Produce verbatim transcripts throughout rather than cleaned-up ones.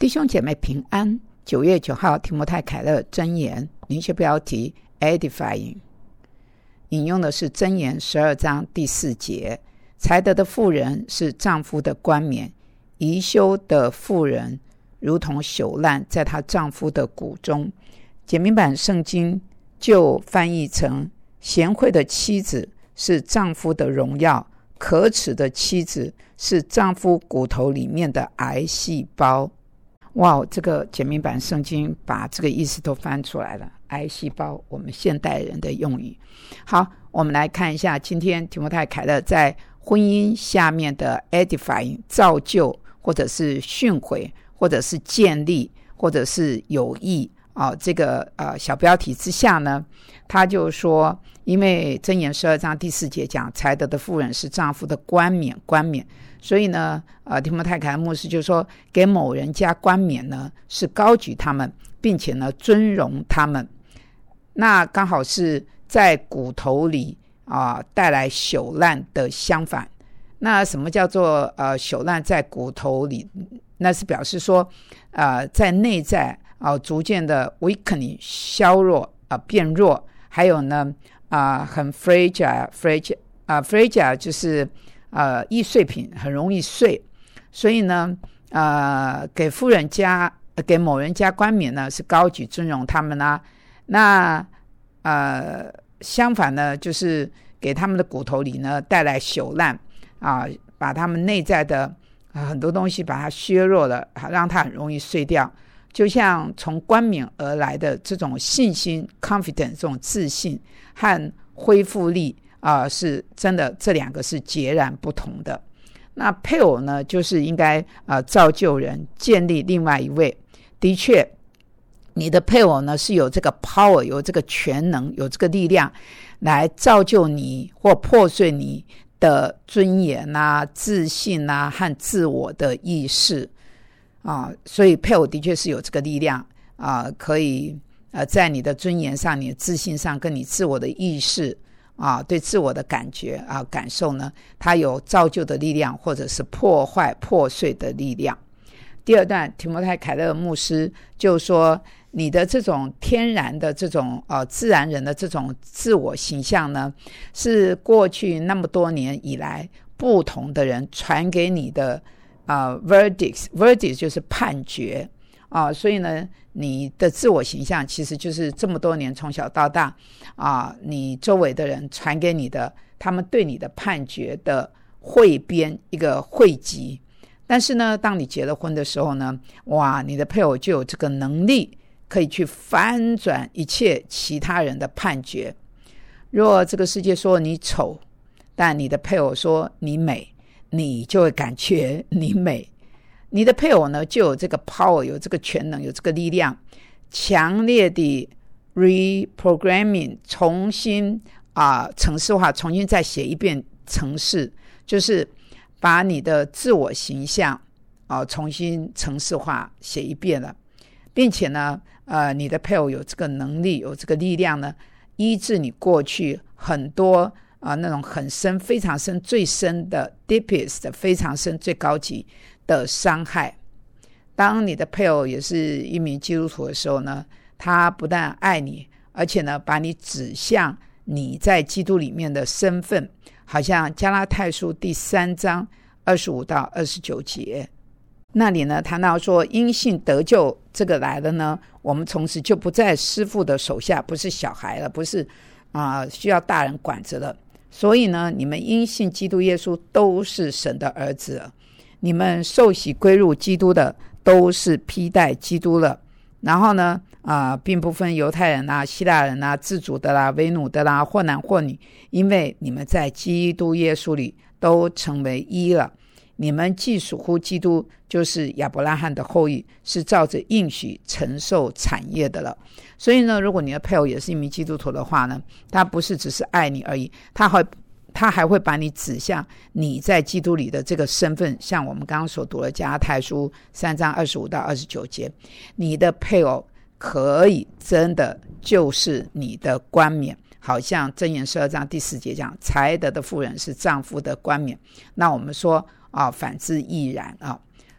弟兄姐妹平安。九月九号提摩太凯勒箴言灵修标题 Edifying， 引用的是箴言十二章第四节，才德的妇人是丈夫的冠冕，贻羞的妇人如同朽烂在她丈夫的骨中。简明版圣经就翻译成贤惠的妻子是丈夫的荣耀，可耻的妻子是丈夫骨头里面的癌细胞。哇，这个简明版圣经把这个意思都翻出来了，癌细胞，我们现代人的用语。好，我们来看一下今天提摩太凯勒在婚姻下面的 edifying， 造就或者是训诲或者是建立或者是有益啊，这个呃小标题之下呢，他就说，因为箴言十二章第四节讲才德的妇人是丈夫的冠冕，冠冕，所以呢，呃，提摩太凯勒牧师就说，给某人加冠冕呢，是高举他们，并且呢，尊荣他们。那刚好是在骨头里啊、呃、带来朽烂的相反。那什么叫做呃朽烂在骨头里？那是表示说，呃，在内在啊、呃、逐渐的 weakening 削弱啊、呃、变弱，还有呢啊、呃、很 fragile fragile 啊、呃、fragile 就是呃易碎品，很容易碎。所以呢呃给夫人加给某人加冠冕呢，是高举尊荣他们啊。那呃相反呢，就是给他们的骨头里呢带来朽烂啊，把他们内在的、啊、很多东西把它削弱了，让它很容易碎掉。就像从冠冕而来的这种信心 confidence 这种自信和恢复力啊，是真的，这两个是截然不同的。那配偶呢，就是应该呃造就人，建立另外一位。的确，你的配偶呢是有这个 power， 有这个全能，有这个力量来造就你或破碎你的尊严啊、自信啊和自我的意识啊。所以配偶的确是有这个力量啊，可以呃在你的尊严上、你的自信上，跟你自我的意识啊，对自我的感觉啊感受呢，它有造就的力量，或者是破坏破碎的力量。第二段，提摩太凯勒牧师就说，你的这种天然的这种呃自然人的这种自我形象呢，是过去那么多年以来不同的人传给你的呃 verdicts verdict 就是判决啊、呃，所以呢，你的自我形象其实就是这么多年从小到大啊、呃，你周围的人传给你的，他们对你的判决的汇编一个汇集。但是呢，当你结了婚的时候呢，哇，你的配偶就有这个能力，可以去翻转一切其他人的判决。若这个世界说你丑，但你的配偶说你美，你就会感觉你美。你的配偶呢，就有这个 power， 有这个全能，有这个力量，强烈的 reprogramming， 重新啊、呃、程式化，重新再写一遍程式，就是把你的自我形象啊、呃、重新程式化写一遍了，并且呢，呃，你的配偶有这个能力，有这个力量呢，医治你过去很多啊、呃、那种很深、非常深、最深的 deepest 非常深、最高级的伤害。当你的配偶也是一名基督徒的时候呢，他不但爱你，而且呢，把你指向你在基督里面的身份，好像加拉太书第三章二十五到二十九节那里呢，谈到说因信得救这个来了呢，我们从此就不在师父的手下，不是小孩了，不是啊、呃、需要大人管着了。所以呢，你们因信基督耶稣都是神的儿子了，你们受洗归入基督的都是披戴基督了。然后呢啊、呃，并不分犹太人啊、希腊人啊、自主的啦、为奴的啦，或男或女，因为你们在基督耶稣里都成为一了。你们既属乎基督，就是亚伯拉罕的后裔，是照着应许承受产业的了。所以呢，如果你的配偶也是一名基督徒的话呢，他不是只是爱你而已，他会他还会把你指向你在基督里的这个身份。像我们刚刚所读的加拉太书三章二十五到二十九节，你的配偶可以真的就是你的冠冕，好像箴言十二章第四节讲，才德的妇人是丈夫的冠冕。那我们说啊，反之亦然啊。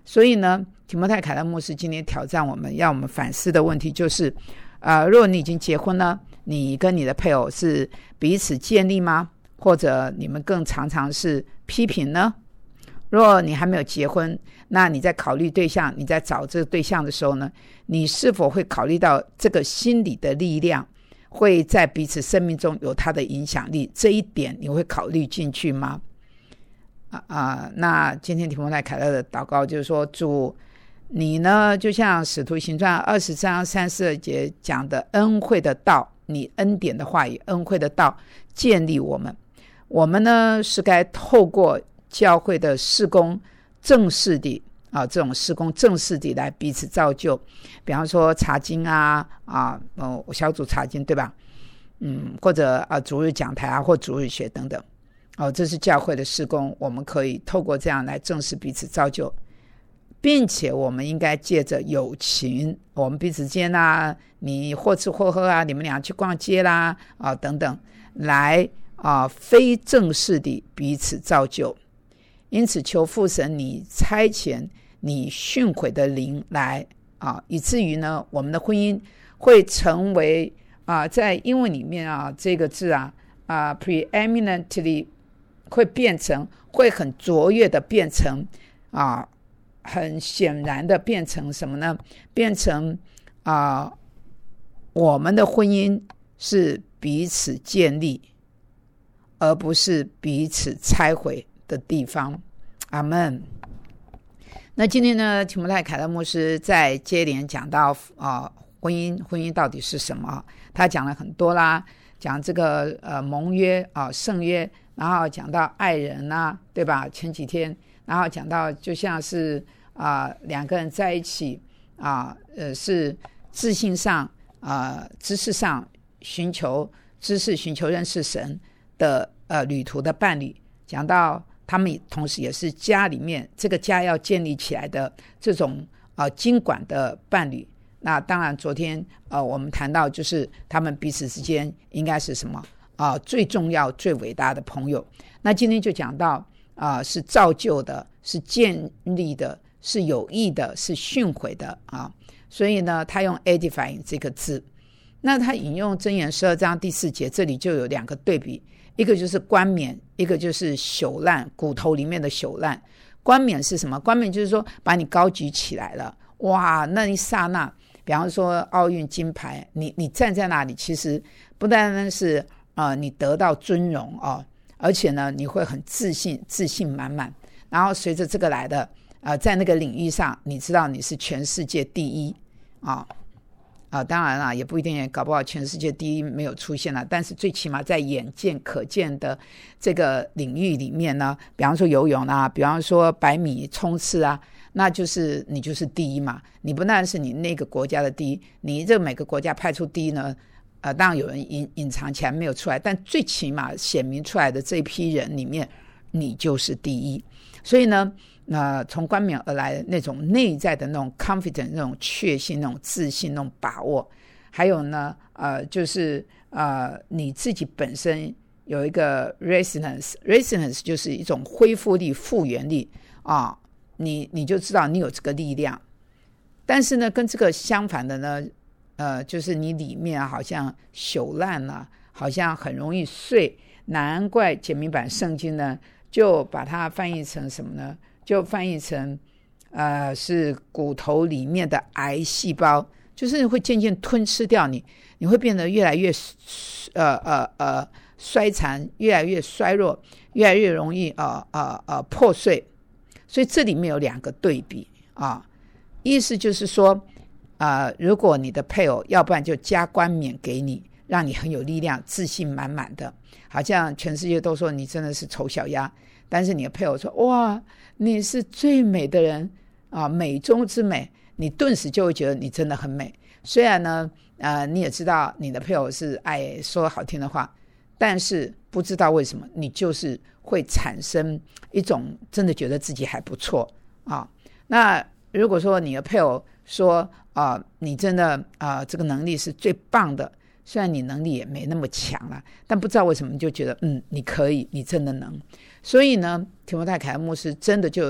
所以呢，提摩太凯勒牧师今天挑战我们，要我们反思的问题就是，呃，如果你已经结婚了，你跟你的配偶是彼此建立吗？或者你们更常常是批评呢？如果你还没有结婚，那你在考虑对象，你在找这个对象的时候呢，你是否会考虑到这个心理的力量会在彼此生命中有它的影响力？这一点你会考虑进去吗？啊、呃、那今天提摩太凯勒的祷告就是说，主，你呢就像使徒行传二十章三十二节讲的，恩惠的道，你恩典的话语，恩惠的道建立我们。我们呢是该透过教会的事工正式的啊，这种事工正式的来彼此造就，比方说查经啊啊、哦、小组查经，对吧？嗯，或者啊主日讲台啊，或主日学等等。哦，这是教会的事工，我们可以透过这样来正式彼此造就，并且我们应该借着友情，我们彼此间啊，你或吃或喝啊，你们俩去逛街啦啊等等，来啊，非正式的彼此造就。因此求父神你差遣你训诲的灵来啊，以至于呢我们的婚姻会成为啊，在英文里面啊这个字啊啊 preeminently 会变成，会很卓越的变成啊，很显然的变成什么呢？变成啊，我们的婚姻是彼此建立，而不是彼此拆毁的地方。阿们。那今天呢，提摩太凯勒牧师在接连讲到啊、呃，婚姻婚姻到底是什么？他讲了很多啦，讲这个呃盟约啊、呃、圣约，然后讲到爱人啊，对吧？前几天，然后讲到就像是啊、呃、两个人在一起啊，呃是自信上啊、呃、知识上寻求知识，寻求认识神的呃旅途的伴侣，讲到他们同时也是家里面这个家要建立起来的这种呃经管的伴侣。那当然昨天呃我们谈到就是他们彼此之间应该是什么啊、呃、最重要最伟大的朋友。那今天就讲到啊、呃、是造就的，是建立的，是有益的，是训诲的啊。所以呢他用 edifying 这个字。那他引用箴言十二章第四节，这里就有两个对比，一个就是冠冕，一个就是朽烂，骨头里面的朽烂。冠冕是什么？冠冕就是说把你高举起来了，哇，那一刹那，比方说奥运金牌，你你站在那里，其实不单单是呃你得到尊荣哦，而且呢你会很自信，自信满满。然后随着这个来的呃在那个领域上，你知道你是全世界第一啊。啊、呃，当然啦，也不一定，搞不好全世界第一没有出现了，但是最起码在眼见可见的这个领域里面呢，比方说游泳啊，比方说百米冲刺啊，那就是你就是第一嘛。你不但是你那个国家的第一，你这每个国家派出第一呢，呃，当然有人隐隐藏起来没有出来，但最起码显明出来的这一批人里面，你就是第一。所以呢那、呃、从冠冕而来的那种内在的那种 confidence， 那种确信，那种自信，那种把握，还有呢呃就是呃你自己本身有一个 resilience resilience 就是一种恢复力，复原力啊，你你就知道你有这个力量。但是呢跟这个相反的呢呃就是你里面好像朽烂了，好像很容易碎。难怪简明版圣经呢就把它翻译成什么呢？就翻译成呃是骨头里面的癌细胞，就是会渐渐吞吃掉你，你会变得越来越呃呃呃衰残，越来越衰弱，越来越容易呃呃呃破碎。所以这里面有两个对比啊，意思就是说呃如果你的配偶要不然就加冠冕给你，让你很有力量，自信满满的，好像全世界都说你真的是丑小鸭，但是你的配偶说哇你是最美的人啊，美中之美，你顿时就会觉得你真的很美。虽然呢呃，你也知道你的配偶是爱说好听的话，但是不知道为什么你就是会产生一种真的觉得自己还不错啊。那如果说你的配偶说啊、呃，你真的啊、呃、这个能力是最棒的，虽然你能力也没那么强了，但不知道为什么你就觉得嗯你可以，你真的能。所以呢提摩太凯勒牧师真的就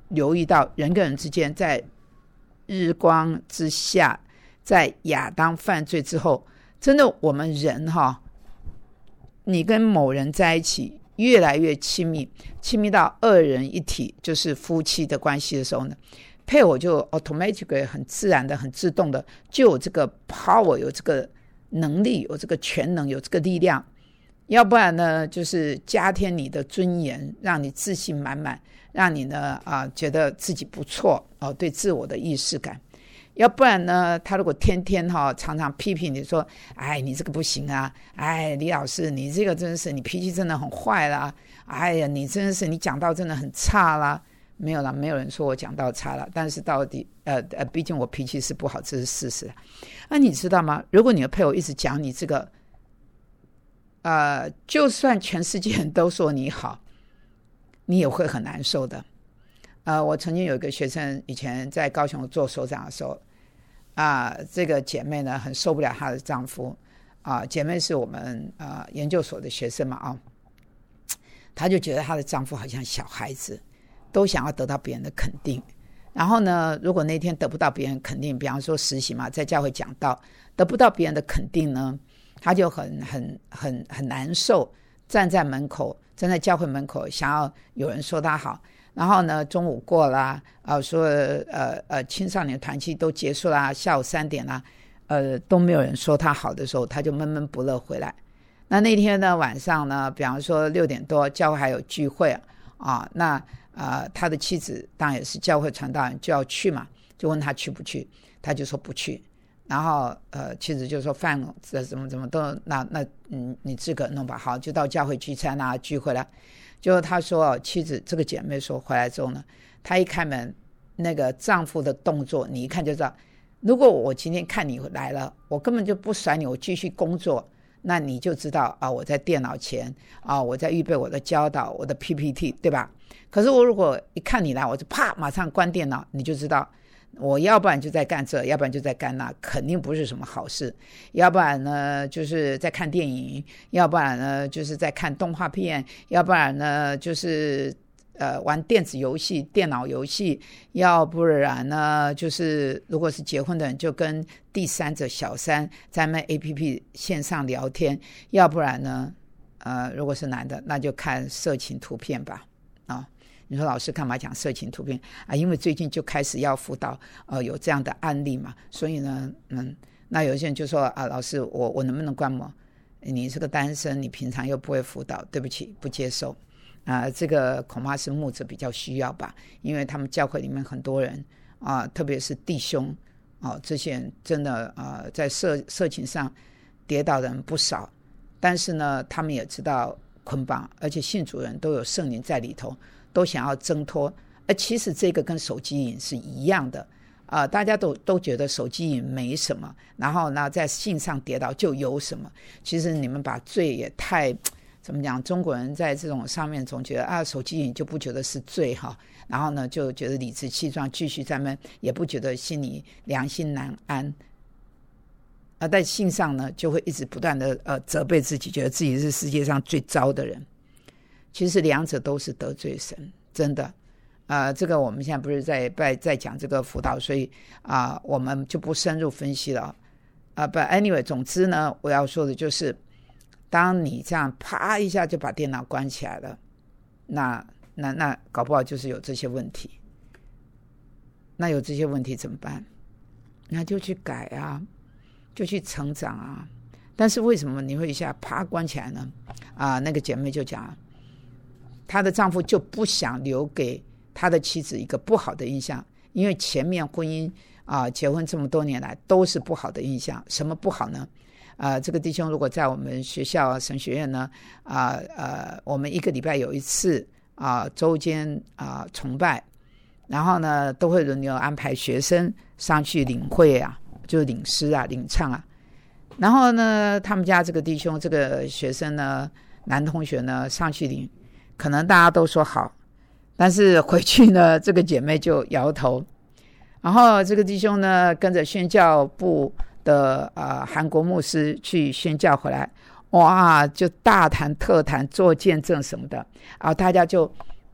留意到人跟人之间在日光之下，在亚当犯罪之后，真的我们人哈，你跟某人在一起越来越亲密，亲密到二人一体，就是夫妻的关系的时候呢，配偶就 automatically 很自然的很自动的就有这个 power， 有这个能力，有这个全能，有这个力量。要不然呢就是加添你的尊严，让你自信满满，让你呢啊觉得自己不错哦，对自我的意识感。要不然呢他如果天天哈、哦、常常批评你说，哎你这个不行啊，哎李老师你这个真是你脾气真的很坏啦，哎呀你真的是你讲道真的很差啦。没有啦，没有人说我讲道差了，但是到底呃呃毕竟我脾气是不好，这是事实。那、啊、你知道吗，如果你的配偶一直讲你这个呃，就算全世界人都说你好，你也会很难受的。呃，我曾经有一个学生，以前在高雄做所长的时候，啊、呃，这个姐妹呢很受不了她的丈夫，啊、呃，姐妹是我们呃研究所的学生嘛，啊、哦，她就觉得她的丈夫好像小孩子，都想要得到别人的肯定。然后呢，如果那天得不到别人肯定，比方说实习嘛，在教会讲道，得不到别人的肯定呢，他就很很很很难受，站在门口，站在教会门口，想要有人说他好。然后呢，中午过啦，啊、呃，说呃呃青少年团契都结束啦，下午三点啦，呃都没有人说他好的时候，他就闷闷不乐回来。那那天呢晚上呢，比方说六点多，教会还有聚会啊，啊那啊、呃、他的妻子当然也是教会传道人，就要去嘛，就问他去不去，他就说不去。然后呃，妻子就说饭这怎么怎么都那那嗯你自个弄吧，好，就到教会聚餐啊聚会了。就他说妻子这个姐妹说回来之后呢，她一开门，那个丈夫的动作你一看就知道，如果我今天看你来了，我根本就不甩你，我继续工作，那你就知道啊，我在电脑前啊，我在预备我的教导，我的 P P T， 对吧？可是我如果一看你来，我就啪马上关电脑，你就知道。我要不然就在干这，要不然就在干那，肯定不是什么好事。要不然呢就是在看电影，要不然呢就是在看动画片，要不然呢就是呃玩电子游戏、电脑游戏，要不然呢就是如果是结婚的人就跟第三者小三在那 A P P 线上聊天，要不然呢呃如果是男的那就看色情图片吧啊。你说老师干嘛讲色情图片啊？因为最近就开始要辅导，呃，有这样的案例嘛，所以呢，嗯，那有些人就说啊，老师，我我能不能观摩？你是个单身，你平常又不会辅导，对不起，不接受。啊、呃，这个恐怕是牧者比较需要吧，因为他们教会里面很多人啊、呃，特别是弟兄啊、呃，这些人真的啊、呃，在色色情上跌倒的人不少，但是呢，他们也知道捆绑，而且信主人都有圣灵在里头。都想要挣脱，而其实这个跟手机瘾是一样的啊、呃，大家都都觉得手机瘾没什么，然后呢在性上跌倒就有什么。其实你们把罪也太怎么讲？中国人在这种上面总觉得啊，手机瘾就不觉得是罪哈，然后呢就觉得理直气壮，继续在那也不觉得心里良心难安。而在性上呢，就会一直不断的呃责备自己，觉得自己是世界上最糟的人。其实两者都是得罪神，真的，呃，这个我们现在不是在在在讲这个辅导，所以啊、呃，我们就不深入分析了啊。呃、but anyway， 总之呢，我要说的就是，当你这样啪一下就把电脑关起来了，那那那搞不好就是有这些问题。那有这些问题怎么办？那就去改啊，就去成长啊。但是为什么你会一下啪关起来呢？啊、呃，那个姐妹就讲。她的丈夫就不想留给他的妻子一个不好的印象，因为前面婚姻啊、呃，结婚这么多年来都是不好的印象。什么不好呢？呃，这个弟兄如果在我们学校神学院呢，啊 呃, 呃，我们一个礼拜有一次啊、呃，周间啊、呃、崇拜，然后呢都会轮流安排学生上去领会啊，就是领诗啊、领唱啊。然后呢，他们家这个弟兄这个学生呢，男同学呢上去领。可能大家都说好，但是回去呢，这个姐妹就摇头。然后这个弟兄呢，跟着宣教部的呃韩国牧师去宣教回来，哇，就大谈特谈，做见证什么的啊，大家就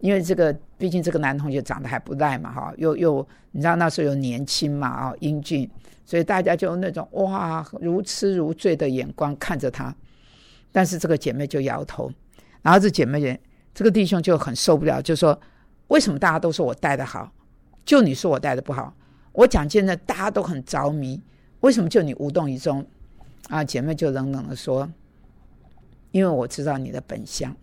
因为这个毕竟这个男同学长得还不赖嘛哈，又又你知道那时候又年轻嘛啊，英俊，所以大家就那种哇如痴如醉的眼光看着他。但是这个姐妹就摇头，然后这姐妹这个弟兄就很受不了，就说为什么大家都说我带的好，就你说我带的不好？我讲见证大家都很着迷，为什么就你无动于衷？啊，姐妹就冷冷的说，因为我知道你的本相，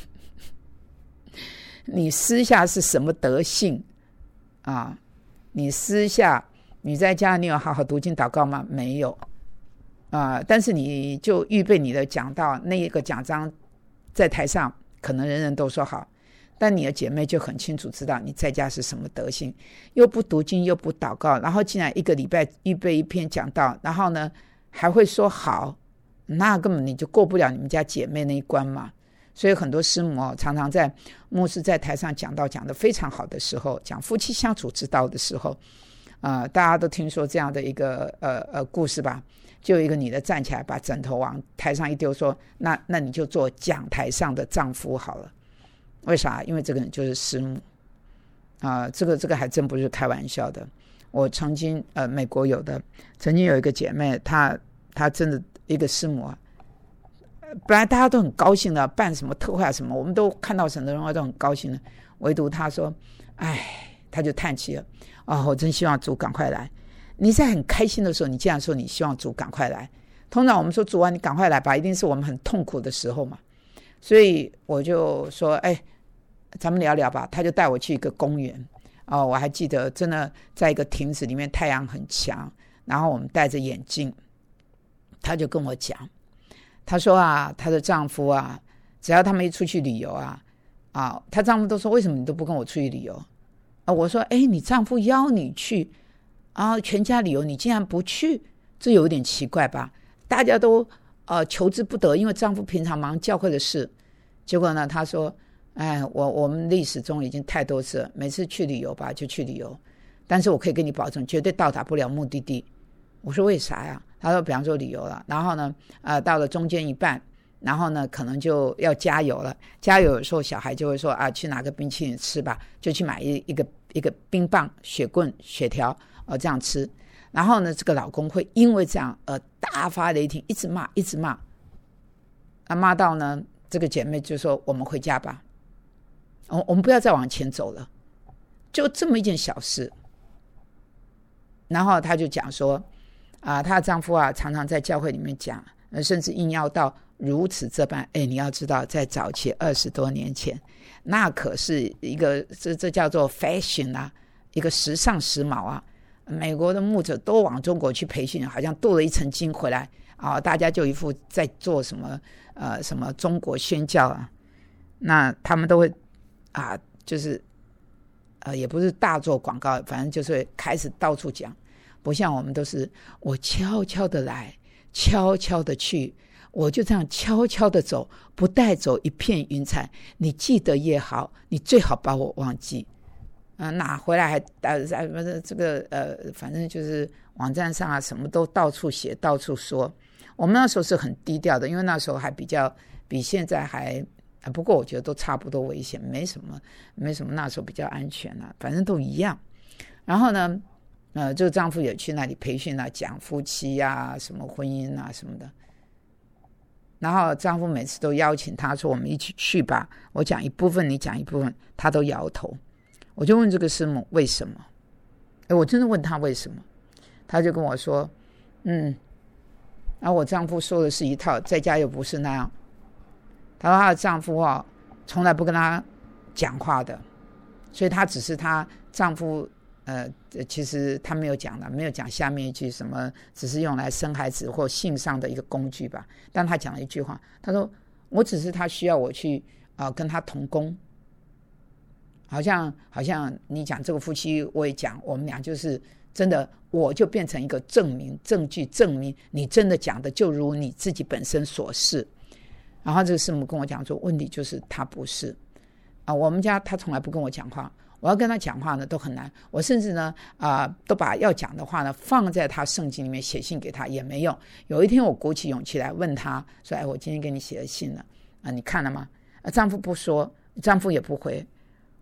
你私下是什么德性啊？你私下你在家你有好好读经祷告吗？没有啊，但是你就预备你的讲道，那一个讲章在台上可能人人都说好，但你的姐妹就很清楚知道你在家是什么德性，又不读经又不祷告，然后竟然一个礼拜预备一篇讲道，然后呢还会说好，那根本你就过不了你们家姐妹那一关嘛。所以很多师母、哦、常常在牧师在台上讲道讲得非常好的时候，讲夫妻相处之道的时候，呃，大家都听说这样的一个呃呃故事吧，就有一个女的站起来把枕头往台上一丢，说那那你就做讲台上的丈夫好了。为啥？因为这个人就是师母啊、呃，这个这个还真不是开玩笑的。我曾经呃美国有的曾经有一个姐妹，她她真的一个师母啊，本来大家都很高兴的，办什么特会啊什么，我们都看到神的荣耀都很高兴的，唯独她说哎，她就叹气了，哦，我真希望主赶快来。你在很开心的时候你竟然说你希望主赶快来，通常我们说主啊你赶快来吧，一定是我们很痛苦的时候嘛。所以我就说哎，咱们聊聊吧。他就带我去一个公园哦，我还记得真的在一个亭子里面，太阳很强，然后我们戴着眼镜，他就跟我讲，他说啊她的丈夫啊只要他们一出去旅游啊啊，她丈夫都说为什么你都不跟我出去旅游啊？我说哎，你丈夫邀你去啊，全家旅游你竟然不去，这有点奇怪吧？大家都呃求之不得，因为丈夫平常忙教会的事。结果呢他说哎，我我们历史中已经太多次了，每次去旅游吧就去旅游，但是我可以跟你保证绝对到达不了目的地。我说为啥呀？他说比方说旅游了，然后呢呃到了中间一半，然后呢可能就要加油了，加油有时候小孩就会说啊去拿个冰淇淋吃吧，就去买一一个一个冰棒雪棍雪条呃这样吃，然后呢这个老公会因为这样呃大发雷霆，一直骂一直骂，啊骂到呢这个姐妹就说我们回家吧，我们不要再往前走了，就这么一件小事。然后她就讲说啊，她的丈夫啊常常在教会里面讲，甚至硬要到如此这般。哎，你要知道在早期二十多年前那可是一个这这叫做 fashion 啊，一个时尚时髦啊，美国的牧者都往中国去培训，好像镀了一层金回来啊，大家就一副在做什么呃什么中国宣教啊，那他们都会啊，就是呃，也不是大做广告，反正就是开始到处讲，不像我们都是我悄悄的来，悄悄的去，我就这样悄悄的走，不带走一片云彩。你记得也好，你最好把我忘记。呃，哪回来还呃这个呃，反正就是网站上啊，什么都到处写，到处说。我们那时候是很低调的，因为那时候还比较比现在还。不过我觉得都差不多危险，没什么没什么，那时候比较安全啊，反正都一样。然后呢呃，这个丈夫也去那里培训啊，讲夫妻啊什么婚姻啊什么的。然后丈夫每次都邀请他说我们一起去吧，我讲一部分你讲一部分，他都摇头。我就问这个师母为什么，诶我真的问他为什么，他就跟我说嗯，然后我丈夫说的是一套，在家又不是那样。她说她的丈夫啊，从来不跟她讲话的，所以她只是她丈夫呃，其实她没有讲的，没有讲下面一句什么，只是用来生孩子或性上的一个工具吧。但她讲了一句话，她说我只是她需要我去啊、呃、跟她同工，好像好像你讲这个夫妻，我也讲，我们俩就是真的，我就变成一个证明证据，证明你真的讲的就如你自己本身所示。然后这个师母跟我讲说，问题就是他不是啊，我们家他从来不跟我讲话，我要跟他讲话呢都很难，我甚至呢啊、呃、都把要讲的话呢放在他圣经里面写信给他也没用。有一天我鼓起勇气来问他说，哎，我今天给你写了信了啊，你看了吗？啊，丈夫不说，丈夫也不回。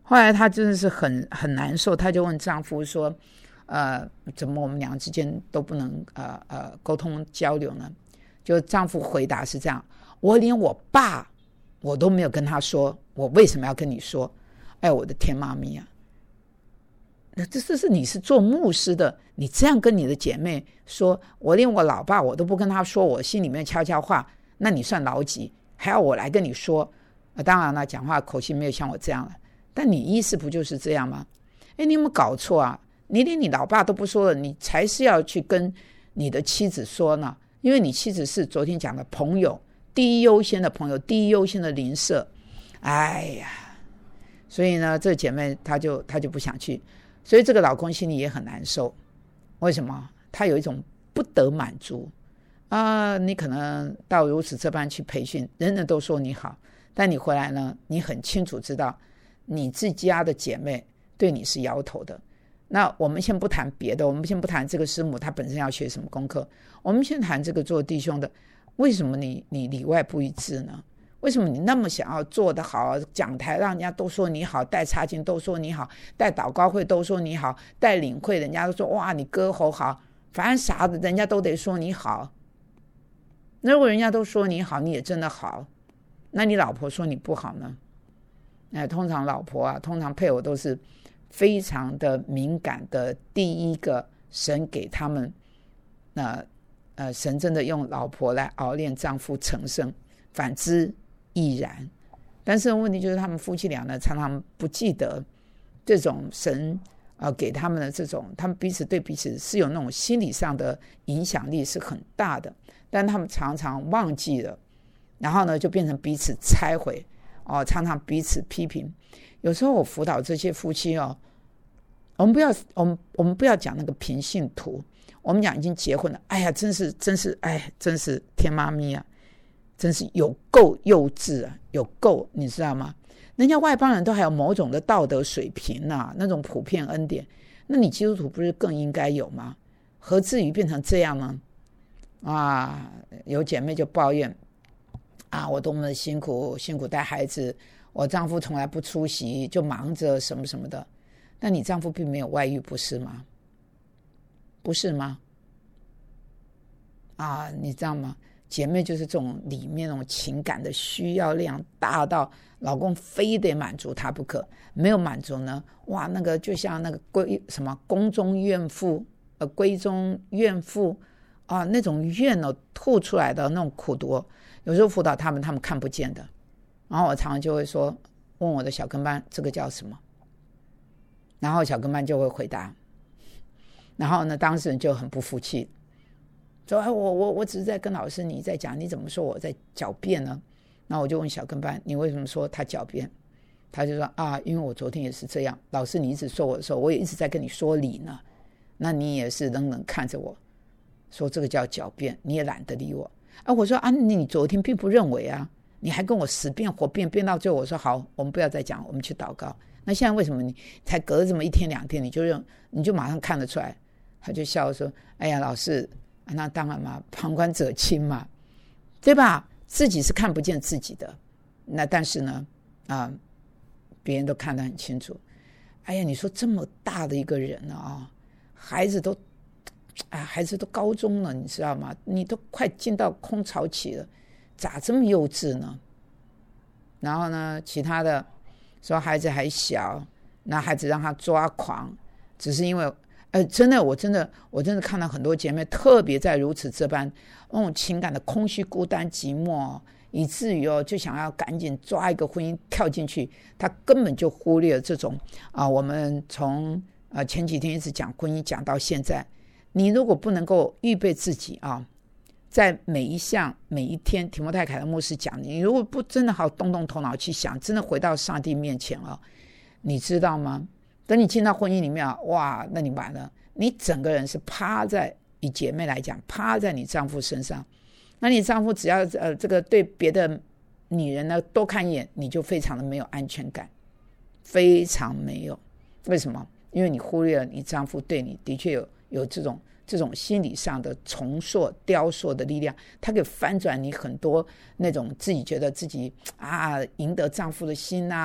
后来她真的是很很难受，她就问丈夫说呃，怎么我们俩之间都不能呃呃沟通交流呢？就丈夫回答是这样，我连我爸我都没有跟他说，我为什么要跟你说？哎，我的天妈咪啊，那这这是你是做牧师的，你这样跟你的姐妹说，我连我老爸我都不跟他说，我心里面悄悄话，那你算老几？还要我来跟你说？啊，当然了，讲话口气没有像我这样了，但你意思不就是这样吗？哎，你有没有搞错啊？你连你老爸都不说了，你才是要去跟你的妻子说呢，因为你妻子是昨天讲的朋友，第一优先的朋友，第一优先的邻舍。哎呀，所以呢，这姐妹她就她就不想去，所以这个老公心里也很难受。为什么？他有一种不得满足啊！你可能到如此这般去培训，人人都说你好，但你回来呢，你很清楚知道你自家的姐妹对你是摇头的。那我们先不谈别的，我们先不谈这个师母她本身要学什么功课，我们先谈这个做弟兄的，为什么你你里外不一致呢？为什么你那么想要做得好，讲台让人家都说你好，带插经都说你好，带祷告会都说你好，带领会人家都说哇你歌喉好，反正啥的人家都得说你好。那如果人家都说你好，你也真的好，那你老婆说你不好呢？哎，通常老婆啊，通常配偶都是非常的敏感的，第一个神给他们呃呃，神真的用老婆来熬炼丈夫成圣，反之亦然。但是问题就是他们夫妻俩呢，常常不记得这种神呃给他们的这种，他们彼此对彼此是有那种心理上的影响力是很大的，但他们常常忘记了，然后呢就变成彼此拆毁哦，常常彼此批评。有时候我辅导这些夫妻哦，我们不要我们我们不要讲那个平信徒，我们讲已经结婚了，哎呀，真是真是哎，真是天妈咪啊，真是有够幼稚啊，有够，你知道吗？人家外邦人都还有某种的道德水平啊，那种普遍恩典，那你基督徒不是更应该有吗？何至于变成这样呢？啊，有姐妹就抱怨啊，我多么的辛苦，辛苦带孩子，我丈夫从来不出席，就忙着什么什么的。但你丈夫并没有外遇，不是吗？不是吗？啊，你知道吗？姐妹就是这种里面那种情感的需要量大到老公非得满足她不可，没有满足呢，哇，那个就像那个闺什么宫中怨妇，呃，闺中怨妇啊，那种怨哦吐出来的那种苦毒，有时候辅导他们，他们看不见的。然后我常常就会说，问我的小跟班，这个叫什么？然后小跟班就会回答，然后呢，当事人就很不服气。说哎，我我我只是在跟老师你在讲，你怎么说我在狡辩呢？那我就问小跟班，你为什么说他狡辩？他就说啊，因为我昨天也是这样，老师你一直说我的时候，我也一直在跟你说理呢，那你也是冷冷看着我，说这个叫狡辩，你也懒得理我啊。我说啊，你昨天并不认为啊，你还跟我死辩活辩，辩到最后我说好，我们不要再讲，我们去祷告。那现在为什么你才隔了这么一天两天，你就认你就马上看得出来？他就笑说，哎呀，老师。啊、那当然嘛，旁观者清嘛，对吧？自己是看不见自己的，那但是呢，啊，别人都看得很清楚。哎呀，你说这么大的一个人啊，孩子都，啊，孩子都高中了，你知道吗？你都快进到空巢期了，咋这么幼稚呢？然后呢，其他的说孩子还小，那孩子让他抓狂，只是因为。呃，真的，我真的，我真的看到很多姐妹特别在如此这般那种情感的空虚、孤单、寂寞，以至于哦，就想要赶紧抓一个婚姻跳进去，她根本就忽略了这种啊、呃。我们从呃前几天一直讲婚姻讲到现在，你如果不能够预备自己啊，在每一项每一天，提摩太凯勒牧师讲，你如果不真的好动动头脑去想，真的回到上帝面前啊，你知道吗？等你进到婚姻里面啊，哇，那你完了，你整个人是趴在，以姐妹来讲，趴在你丈夫身上。那你丈夫只要呃这个对别的女人呢多看一眼，你就非常的没有安全感，非常没有。为什么？因为你忽略了你丈夫对你的确有有这种这种心理上的重塑、雕塑的力量，它可以翻转你很多那种自己觉得自己啊赢得丈夫的心啊。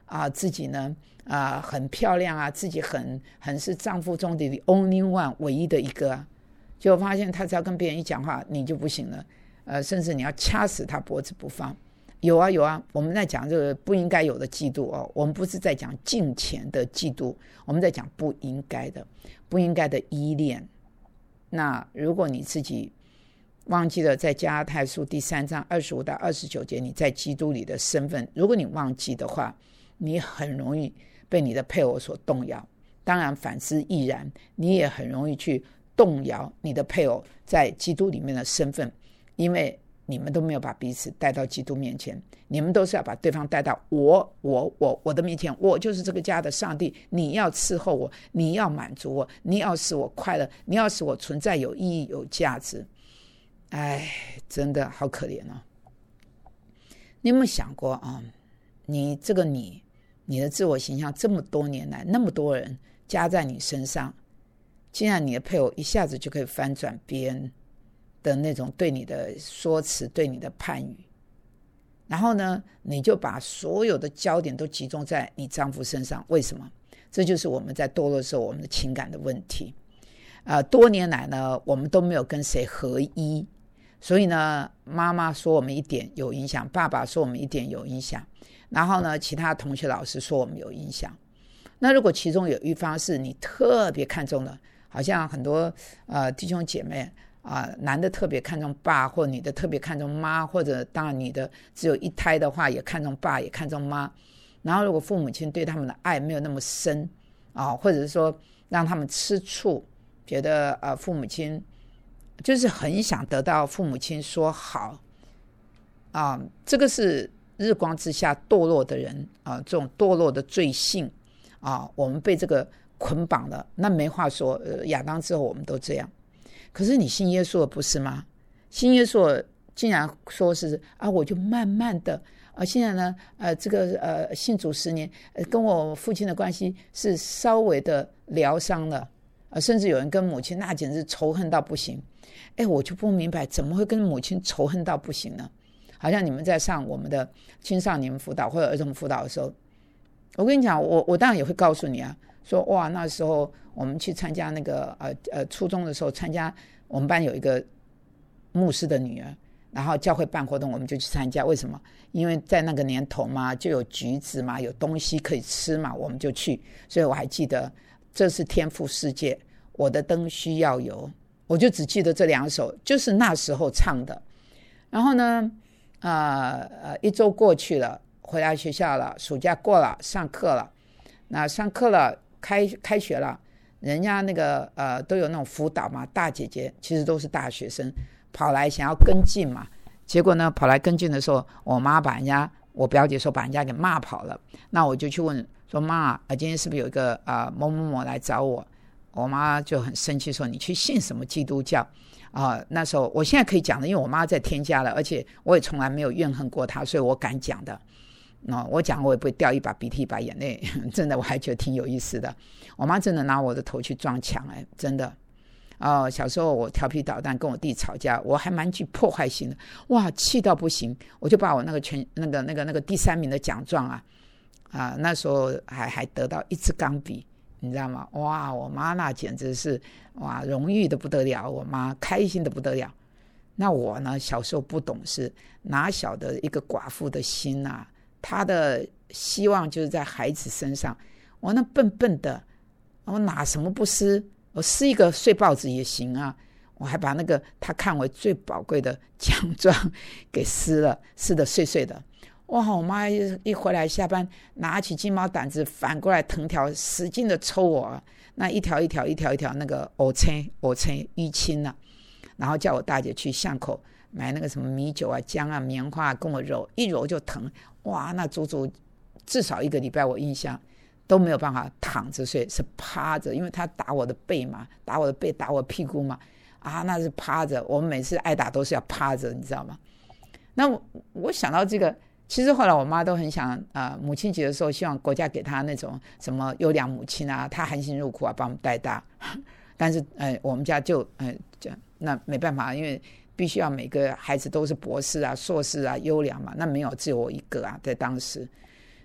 啊，自己呢啊很漂亮啊，自己很很是丈夫中的 the only one 唯一的一个啊，结果发现他只要跟别人一讲话，你就不行了，呃，甚至你要掐死他脖子不放。有啊有啊，我们在讲这个不应该有的嫉妒哦，我们不是在讲敬虔的嫉妒，我们在讲不应该的不应该的依恋。那如果你自己忘记了在加拉太书第三章二十五到二十九节你在基督里的身份，如果你忘记的话，你很容易被你的配偶所动摇，当然反之亦然，你也很容易去动摇你的配偶在基督里面的身份，因为你们都没有把彼此带到基督面前，你们都是要把对方带到我我我我的面前，我就是这个家的上帝，你要伺候我，你要满足我，你要使我快乐，你要使我存在有意义有价值。哎，真的好可怜哦。你有没有想过啊？你这个你你的自我形象这么多年来那么多人加在你身上，竟然你的配偶一下子就可以翻转别人的那种对你的说辞，对你的判语，然后呢你就把所有的焦点都集中在你丈夫身上。为什么？这就是我们在堕落的时候我们的情感的问题。呃，多年来呢我们都没有跟谁合一，所以呢妈妈说我们一点有影响，爸爸说我们一点有影响，然后呢其他同学老师说我们有影响。那如果其中有一方是你特别看重的，好像很多呃弟兄姐妹啊、呃，男的特别看重爸，或女的特别看重妈，或者当然女的只有一胎的话也看重爸也看重妈，然后如果父母亲对他们的爱没有那么深啊、呃，或者是说让他们吃醋，觉得呃父母亲就是很想得到父母亲说好啊、呃，这个是日光之下堕落的人啊、呃，这种堕落的罪性啊，我们被这个捆绑了，那没话说，呃，亚当之后我们都这样。可是你信耶稣的不是吗？信耶稣竟然说是啊，我就慢慢的啊，现在呢，呃，这个呃信主十年，呃，跟我父亲的关系是稍微的疗伤了，啊，甚至有人跟母亲那简直仇恨到不行。哎，我就不明白怎么会跟母亲仇恨到不行呢？好像你们在上我们的青少年辅导或者儿童辅导的时候，我跟你讲，我我当然也会告诉你啊，说哇，那时候我们去参加那个呃呃初中的时候，参加我们班有一个牧师的女儿，然后教会办活动，我们就去参加。为什么？因为在那个年头嘛，就有橘子嘛，有东西可以吃嘛，我们就去。所以我还记得，这是天父世界，我的灯需要油，我就只记得这两首，就是那时候唱的。然后呢，呃呃，一周过去了。回来学校了，暑假过了，上课了，那上课了，开开学了，人家那个呃都有那种辅导嘛，大姐姐其实都是大学生，跑来想要跟进嘛，结果呢跑来跟进的时候，我妈把人家我表姐说把人家给骂跑了，那我就去问说妈，呃今天是不是有一个啊、呃、某某某来找我？我妈就很生气说你去信什么基督教啊、呃？那时候我现在可以讲的，因为我妈在添加了，而且我也从来没有怨恨过她，所以我敢讲的。No, 我讲我也不会掉一把鼻涕一把眼泪，真的我还觉得挺有意思的。我妈真的拿我的头去撞墙，哎，真的。哦，小时候我调皮捣蛋跟我弟吵架，我还蛮具破坏性的，哇，气到不行，我就把我那个全那个那个那个第三名的奖状啊啊，那时候还还得到一支钢笔，你知道吗？哇，我妈那简直是哇荣誉的不得了，我妈开心的不得了。那我呢，小时候不懂事，哪晓得一个寡妇的心啊。他的希望就是在孩子身上，我那笨笨的，我哪什么不撕？我撕一个碎报纸也行啊！我还把那个他看为最宝贵的奖状给撕了，撕得碎碎的。哇！我妈一回来下班，拿起鸡毛掸子反过来藤条，使劲的抽我，那一条一条一条一条那个藕青藕青淤青啊，然后叫我大姐去巷口买那个什么米酒啊、姜啊、棉花啊，跟我揉，一揉就疼。哇，那足足至少一个礼拜，我印象都没有办法躺着睡，是趴着，因为他打我的背嘛，打我的背，打我屁股嘛，啊，那是趴着。我们每次挨打都是要趴着，你知道吗？那 我, 我想到这个，其实后来我妈都很想，呃，母亲节的时候，希望国家给她那种什么优良母亲啊，她含辛茹苦啊，把我们带大。但是，呃，我们家就，呃，就那没办法，因为必须要每个孩子都是博士啊、硕士啊、优良嘛，那没有只有我一个啊，在当时。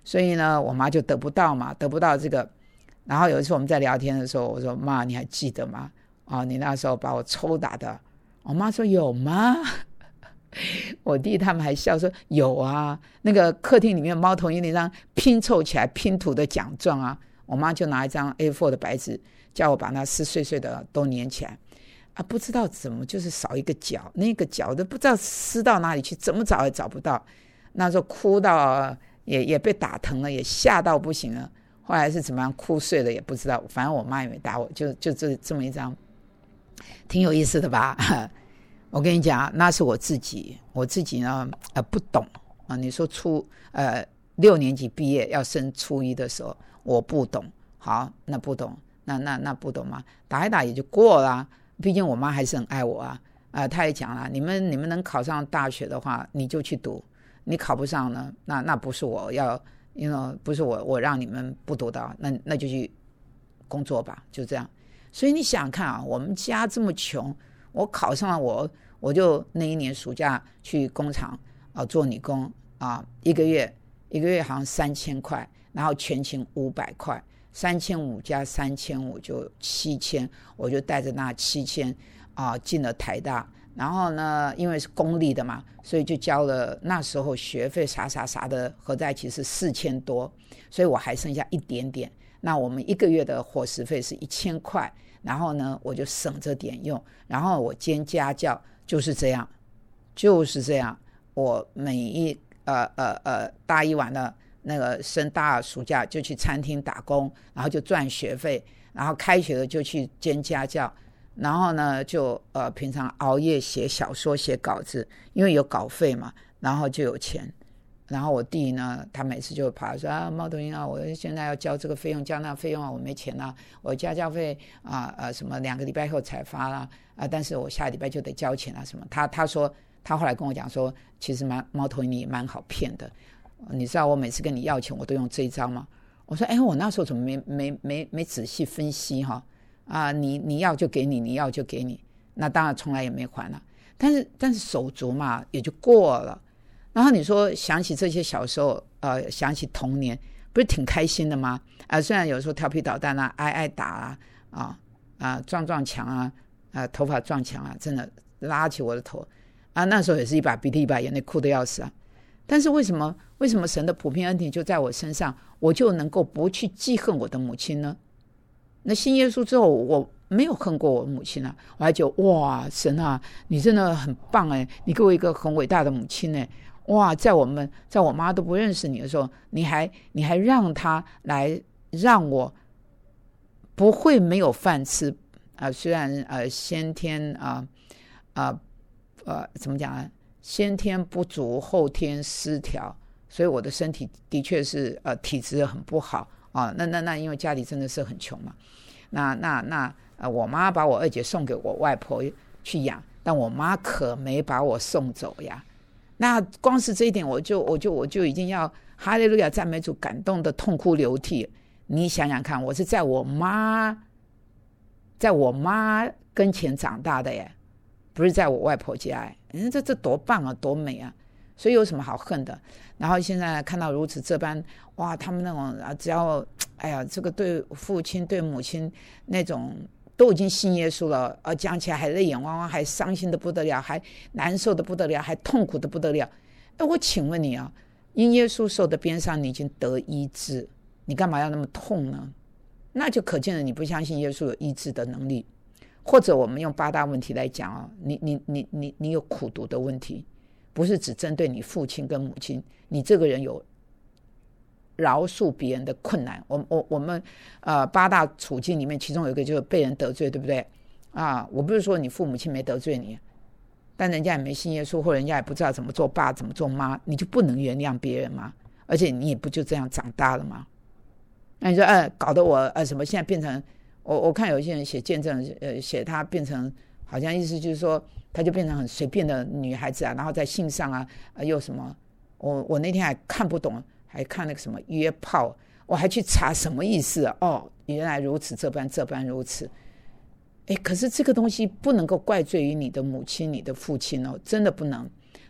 所以呢我妈就得不到嘛，得不到这个。然后有一次我们在聊天的时候，我说妈你还记得吗？哦，你那时候把我抽打的。我妈说有吗？我弟他们还笑说有啊，那个客厅里面猫头鹰那张拼凑起来拼图的奖状啊，我妈就拿一张 A 四 的白纸叫我把那撕碎碎的都粘起来啊，不知道怎么就是少一个角，那个角都不知道撕到哪里去，怎么找也找不到。那时候哭到也也被打疼了，也吓到不行了，后来是怎么样哭碎了也不知道，反正我妈也没打我，就就这这么一张，挺有意思的吧。我跟你讲，那是我自己，我自己呢，呃，不懂啊。你说初呃六年级毕业要升初一的时候，我不懂，好，那不懂，那那那不懂嘛，打一打也就过了。毕竟我妈还是很爱我啊，啊、呃，她也讲了，你们你们能考上大学的话，你就去读，你考不上呢，那那不是我要，因为不是我我让你们不读的，那那就去工作吧，就这样。所以你想想看啊，我们家这么穷，我考上了我。我就那一年暑假去工厂啊做女工啊，一个月一个月好像三千块，然后全勤五百块，三千五加三千五就七千，我就带着那七千啊进了台大，然后呢，因为是公立的嘛，所以就交了那时候学费啥啥啥的合在一起是四千多，所以我还剩下一点点。那我们一个月的伙食费是一千块，然后呢我就省着点用，然后我兼家教。就是这样，就是这样。我每一呃呃呃大一完了那个升大二暑假就去餐厅打工，然后就赚学费，然后开学了就去兼家教，然后呢就呃平常熬夜写小说写稿子，因为有稿费嘛，然后就有钱。然后我弟呢，他每次就跑说啊，猫头鹰啊，我现在要交这个费用，交那个费用啊，我没钱啊，我家教费啊呃什么两个礼拜后才发啦啊，但是我下礼拜就得交钱啊什么。他他说他后来跟我讲说，其实猫猫头鹰你蛮好骗的，你知道我每次跟你要钱我都用这一招吗？我说哎，我那时候怎么没没没没仔细分析哈啊，你你要就给你，你要就给你，那当然从来也没还了，但是但是手足嘛也就过了。然后你说想起这些小时候呃，想起童年不是挺开心的吗？啊、呃，虽然有时候调皮捣蛋啊，挨挨打啊啊啊撞撞墙啊啊头发撞墙啊，真的拉起我的头啊，那时候也是一把鼻涕一把眼泪，哭得要死啊。但是为什么为什么神的普遍恩典就在我身上，我就能够不去记恨我的母亲呢？那信耶稣之后我没有恨过我母亲啊，我还觉得哇神啊，你真的很棒哎，你给我一个很伟大的母亲哎，哇，在我们在我妈都不认识你的时候，你还你还让她来让我不会没有饭吃啊、呃！虽然呃先天啊啊 呃, 呃怎么讲呢？先天不足，后天失调，所以我的身体的确是呃体质很不好啊。那那那因为家里真的是很穷嘛，那那那呃我妈把我二姐送给我外婆去养，但我妈可没把我送走呀。那光是这一点我就我就我就已经要哈利路亚赞美主感动的痛哭流涕。你想想看，我是在我妈在我妈跟前长大的耶，不是在我外婆家耶。嗯，这这多棒啊，多美啊，所以有什么好恨的？然后现在看到如此这般，哇，他们那种啊，只要哎呀，这个对父亲对母亲那种都已经信耶稣了，而讲起来还泪眼汪汪，还伤心的不得了，还难受的不得了，还痛苦的不得了。哎，我请问你啊，因耶稣受的鞭伤，你已经得医治，你干嘛要那么痛呢？那就可见了你不相信耶稣有医治的能力。或者我们用八大问题来讲啊，你你你你你有苦毒的问题，不是只针对你父亲跟母亲，你这个人有饶恕别人的困难。我我我们呃八大处境里面，其中有一个就是被人得罪，对不对啊？我不是说你父母亲没得罪你，但人家也没信耶稣，或人家也不知道怎么做爸怎么做妈，你就不能原谅别人吗？而且你也不就这样长大了吗？那你说呃搞得我呃什么现在变成我我看有一些人写见证，呃写他变成好像意思就是说他就变成很随便的女孩子啊，然后在性上啊、呃、又什么，我我那天还看不懂，还看那个什么约炮，我还去查什么意思啊？哦，原来如此，这般这般如此。哎，可是这个东西不能够怪罪于你的母亲你的父亲哦，真的不能。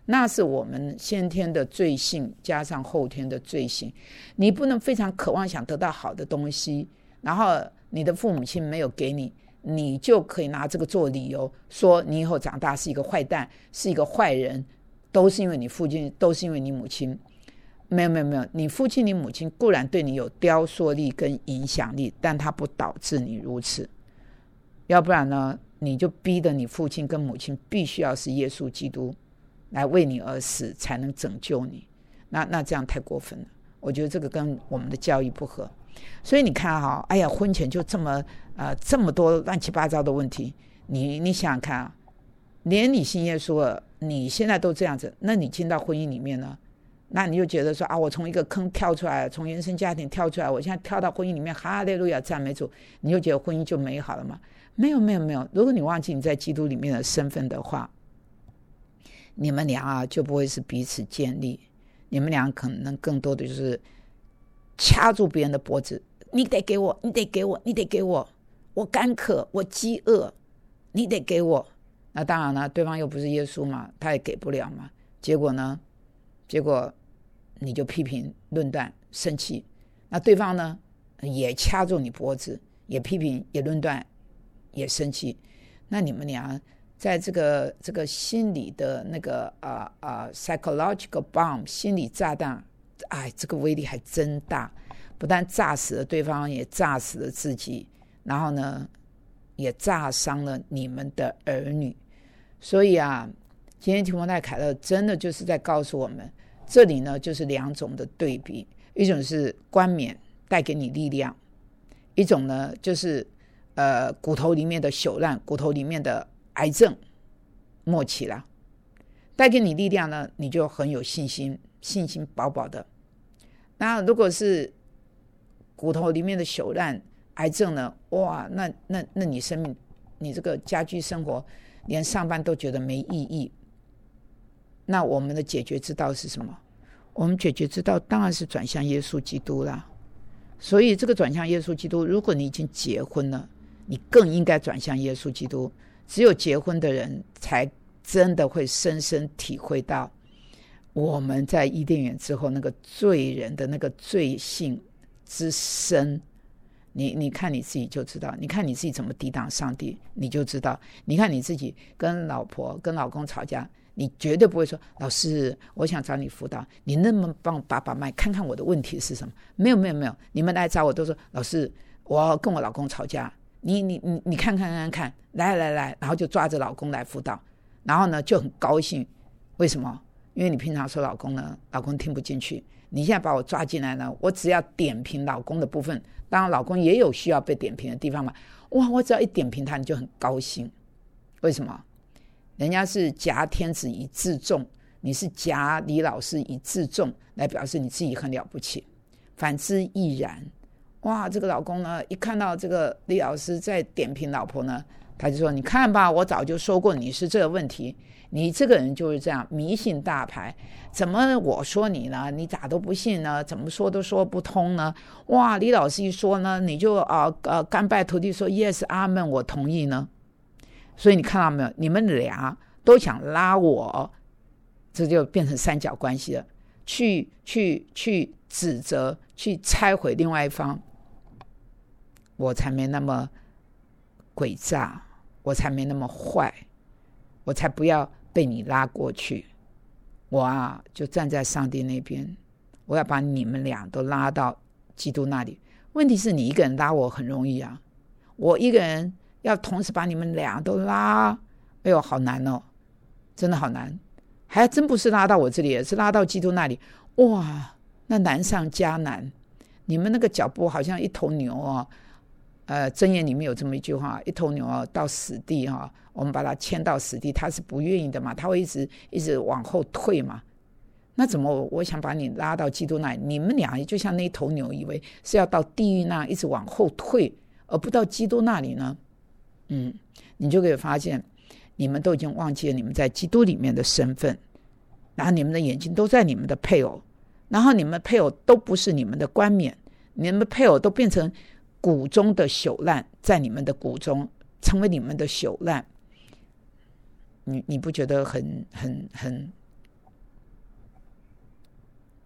那是我们先天的罪性加上后天的罪性。你不能非常渴望想得到好的东西，然后你的父母亲没有给你，你就可以拿这个做理由说你以后长大是一个坏蛋，是一个坏人，都是因为你父亲，都是因为你母亲。没有没有没有，你父亲你母亲固然对你有雕塑力跟影响力，但它不导致你如此。要不然呢，你就逼得你父亲跟母亲必须要是耶稣基督来为你而死才能拯救你，那那这样太过分了。我觉得这个跟我们的教育不合。所以你看哈，哎呀，婚前就这么呃这么多乱七八糟的问题，你你想想看啊，连你信耶稣了，你现在都这样子，那你进到婚姻里面呢？那你就觉得说啊，我从一个坑跳出来，从原生家庭跳出来，我现在跳到婚姻里面，哈利路亚赞美主，你就觉得婚姻就美好了吗？没有没有没有，如果你忘记你在基督里面的身份的话，你们俩啊就不会是彼此建立，你们俩可能更多的就是掐住别人的脖子，你得给我，你得给我，你得给我，我干渴，我饥饿，你得给我。那当然了，对方又不是耶稣嘛，他也给不了嘛。结果呢？结果你就批评论断生气，那对方呢也掐住你脖子，也批评也论断也生气，那你们俩在这个这个心理的那个啊啊、uh, uh, psychological bomb 心理炸弹，哎，这个威力还真大，不但炸死了对方，也炸死了自己，然后呢也炸伤了你们的儿女。所以啊，今天提摩太凯勒真的就是在告诉我们，这里呢就是两种的对比，一种是冠冕带给你力量，一种呢就是呃骨头里面的朽烂，骨头里面的癌症末期了。带给你力量呢，你就很有信心，信心饱饱的。那如果是骨头里面的朽烂癌症呢，哇，那那那你生命，你这个家居生活连上班都觉得没意义。那我们的解决之道是什么？我们解决之道当然是转向耶稣基督啦。所以这个转向耶稣基督，如果你已经结婚了，你更应该转向耶稣基督。只有结婚的人才真的会深深体会到我们在伊甸园之后那个罪人的那个罪性之深。你你看你自己就知道，你看你自己怎么抵挡上帝，你就知道。你看你自己跟老婆跟老公吵架，你绝对不会说老师我想找你辅导，你能不能帮我把把脉看看我的问题是什么？没有没有没有，你们来找我都说老师我要跟我老公吵架，你你你你看看看看，来来来，然后就抓着老公来辅导，然后呢就很高兴。为什么？因为你平常说老公呢，老公听不进去，你现在把我抓进来呢，我只要点评老公的部分，当然老公也有需要被点评的地方嘛，哇，我只要一点评他，你就很高兴。为什么？人家是夹天子以自重，你是夹李老师以自重，来表示你自己很了不起。反之亦然。哇，这个老公呢，一看到这个李老师在点评老婆呢，他就说你看吧，我早就说过你是这个问题，你这个人就是这样迷信大牌，怎么我说你呢，你咋都不信呢？怎么说都说不通呢？哇，李老师一说呢，你就呃呃甘拜土地说 yes 阿们，我同意呢。所以你看到没有，你们俩都想拉我，这就变成三角关系了，去去去指责，去拆毁另外一方。我才没那么诡诈，我才没那么坏，我才不要被你拉过去。我啊，就站在上帝那边，我要把你们俩都拉到基督那里。问题是你一个人拉我很容易啊，我一个人要同时把你们俩都拉，哎呦，好难哦，真的好难。还真不是拉到我这里，也是拉到基督那里。哇，那难上加难。你们那个脚步好像一头牛哦。呃，箴言里面有这么一句话，一头牛啊到死地啊，我们把它牵到死地，它是不愿意的嘛，它会一直一直往后退嘛。那怎么我想把你拉到基督那里，你们俩就像那头牛，以为是要到地狱那一直往后退，而不到基督那里呢？嗯，你就可以发现，你们都已经忘记了你们在基督里面的身份，然后你们的眼睛都在你们的配偶，然后你们的配偶都不是你们的冠冕，你们的配偶都变成骨中的朽烂，在你们的骨中成为你们的朽烂。你你不觉得很很很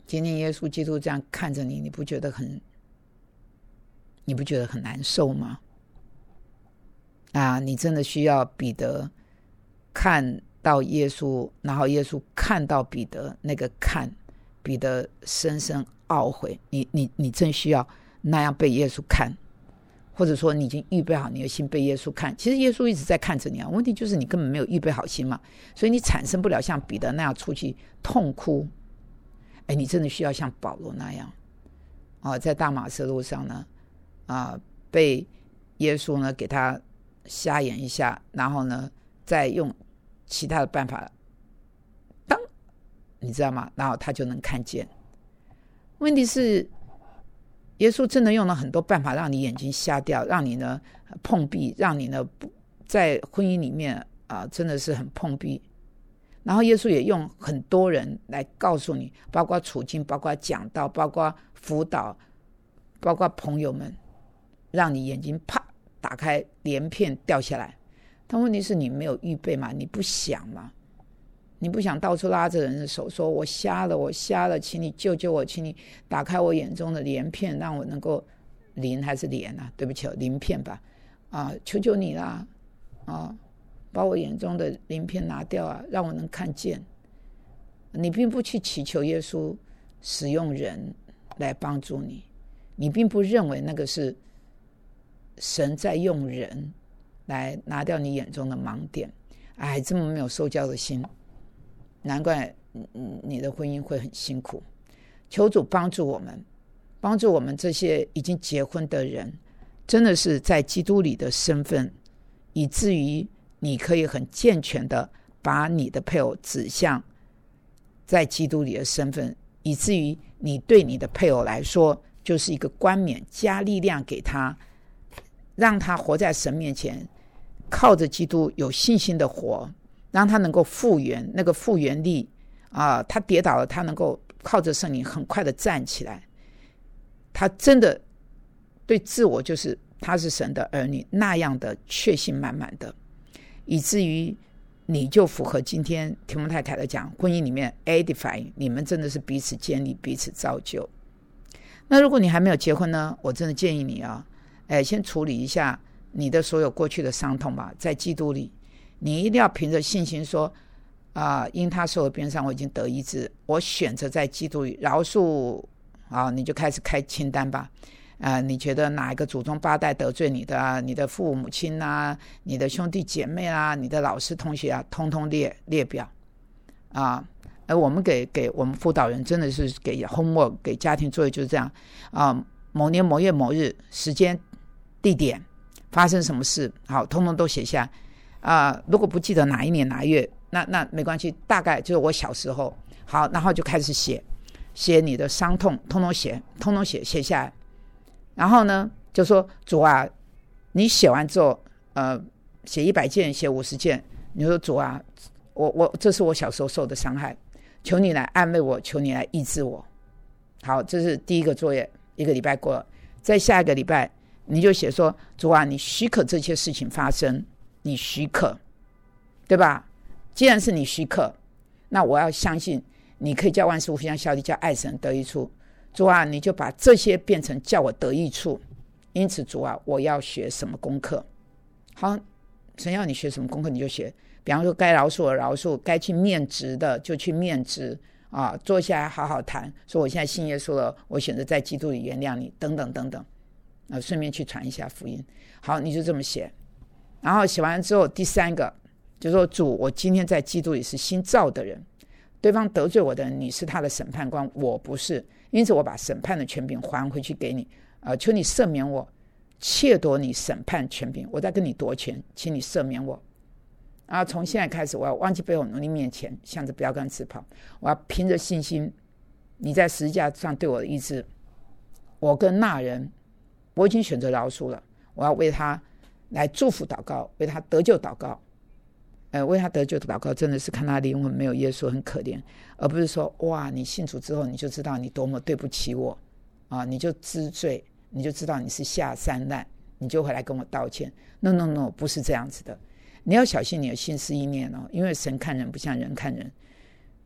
今天耶稣基督这样看着你，你不觉得很你不觉得很难受吗？啊，你真的需要彼得看到耶稣，然后耶稣看到彼得，那个看彼得深深懊悔，你你你真需要那样被耶稣看，或者说你已经预备好你的心被耶稣看。其实耶稣一直在看着你啊，问题就是你根本没有预备好心嘛，所以你产生不了像彼得那样出去痛哭。哎，你真的需要像保罗那样啊，在大马色路上呢，啊，被耶稣呢给他瞎眼一下，然后呢再用其他的办法，当你知道吗？然后他就能看见。问题是耶稣真的用了很多办法让你眼睛瞎掉，让你呢碰壁，让你呢在婚姻里面啊真的是很碰壁。然后耶稣也用很多人来告诉你，包括处境，包括讲道，包括辅导，包括朋友们，让你眼睛啪打开，连片掉下来。但问题是你没有预备嘛，你不想嘛，你不想到处拉着人的手说我瞎了我瞎了，请你救救我，请你打开我眼中的鳞片，让我能够鳞还是连啊，对不起，鳞片吧，啊，求求你啦，啊，把我眼中的鳞片拿掉啊，让我能看见。你并不去祈求耶稣使用人来帮助你，你并不认为那个是神在用人来拿掉你眼中的盲点。哎，这么没有受教的心，难怪你的婚姻会很辛苦。求主帮助我们，帮助我们这些已经结婚的人，真的是在基督里的身份，以至于你可以很健全的把你的配偶指向在基督里的身份，以至于你对你的配偶来说就是一个冠冕，加力量给他，让他活在神面前，靠着基督有信心的活，让他能够复原那个复原力啊，他跌倒了，他能够靠着圣灵很快的站起来。他真的对自我就是他是神的儿女那样的确信满满的，以至于你就符合今天提摩太凯勒讲婚姻里面 edifying， 你们真的是彼此建立彼此造就。那如果你还没有结婚呢，我真的建议你啊，哎，先处理一下你的所有过去的伤痛吧，在基督里你一定要凭着信心说啊、呃，因他受的鞭伤我已经得医治，我选择在基督里饶恕啊，你就开始开清单吧。呃，你觉得哪一个祖宗八代得罪你的啊？你的父母亲啊，你的兄弟姐妹啊，你的老师同学啊，通通列列表啊。而我们给给我们辅导人真的是给 homework 给家庭作业就是这样啊。某年某月某日时间地点发生什么事，好，通通都写下啊。如果不记得哪一年哪一月，那那没关系，大概就是我小时候。好，然后就开始写写你的伤痛，通通写，通通写写下来。然后呢，就说主啊，你写完之后，呃，写一百件，写五十件，你说主啊，我我这是我小时候受的伤害，求你来安慰我，求你来医治我。好，这是第一个作业，一个礼拜过了，在下一个礼拜你就写说，主啊，你许可这些事情发生，你许可，对吧？既然是你许可，那我要相信你可以叫万事互相效力，叫爱神得益处。主啊，你就把这些变成叫我得益处。因此主啊，我要学什么功课？好，神要你学什么功课你就学，比方说该饶恕的饶恕，该去面质的就去面质啊，坐下来好好谈，说我现在信耶稣了，我选择在基督里原谅你，等等等等啊，顺便去传一下福音。好，你就这么写。然后写完之后，第三个就说，主，我今天在基督里是新造的人，对方得罪我的人，你是他的审判官，我不是，因此我把审判的权柄还回去给你，呃，求你赦免我窃夺你审判权柄，我在跟你夺权，请你赦免我。然后从现在开始，我要忘记背后努力面前，向着标杆直跑，我要凭着信心，你在十字架上对我的医治，我跟那人我已经选择饶恕了，我要为他来祝福祷告，为他得救祷告。呃，为他得救祷告真的是看他灵魂没有耶稣很可怜，而不是说哇，你信主之后你就知道你多么对不起我啊，你就知罪，你就知道你是下三滥，你就回来跟我道歉。 no no no， 不是这样子的。你要小心你的心思意念哦，因为神看人不像人看人。